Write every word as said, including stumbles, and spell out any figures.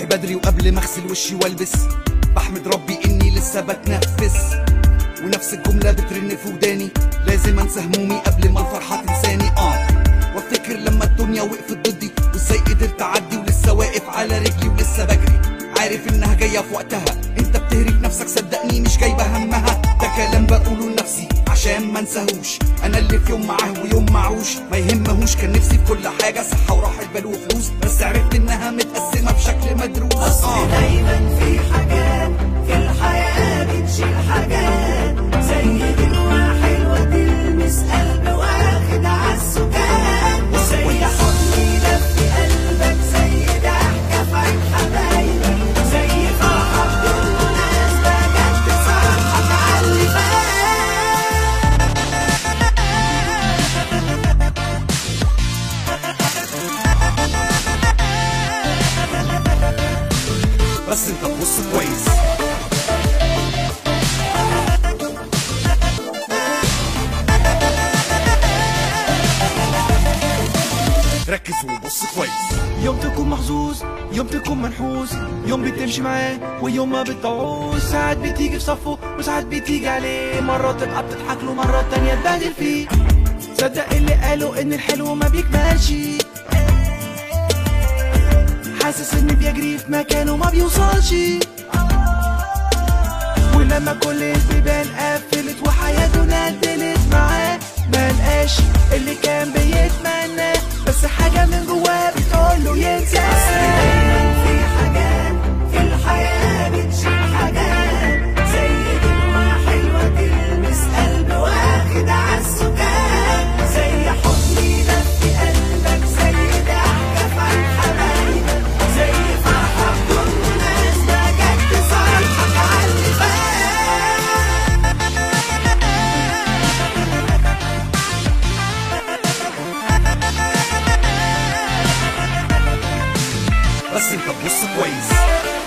صاحي بدري وقبل ما اغسل وشي والبس بحمد ربي اني لسه بتنفس، ونفس الجملة بترن في وداني لازم انسى همومي قبل ما الفرحة تنساني. اه وافتكر لما الدنيا وقفت ضدي وازاي قدرت اعدي ولسه واقف على رجلي ولسه بجري، عارف انها جاية في وقتها. انت بتهري في نفسك صدقني مش جايبة همها، ده كلام بقوله لنفسي عشان ما انساهوش. انا اللي في يوم معاه ويوم معوش ما يهمهوش، كان نفسي في كل حاجة صحة وراحة بال وفلوس، بس عرفت انها متقسمة بشكل مدروس. اصل آه. دايما في حاجات في الحياة بتشيل حاجات، زي دموع حلوة تلمس قلب واخد عالسكان، زي حضن يدفي قلبك، زي ضحكة في عين حبايبك، زي فرحة بدون مناسبة جت تصالحك عاللي فات. بس انت تبص كويس، ركز وبص كويس. يوم تكون محظوظ، يوم تكون منحوس، يوم بتمشي معاه ويوم ما بتعوز، ساعات بتيجي في صفه وساعات بتيجي عليه، مرة تبقى بتضحك له مرة تانية تبهدل فيه. صدق اللي قالوا ان الحلو ما بيكملش، حاسس ان بيجري في مكانه ما بيوصلش، ولما كل البيبان قفلت وحياته ندلت معاه ملقاش اللي كان بيتمناه، بس حاجة من جواه بتقوله ينساه. دايما في حاجات في الحياة بتشيل حاجات، زي دموع حلوة تلمس قلب واخد عالسكان، زي حضن يدفي قلبك، زي ضحكة في عين حبايبك، زي فرحة بدون مناسبة جت تصالحك عاللي فات. بس انت تبص كويس.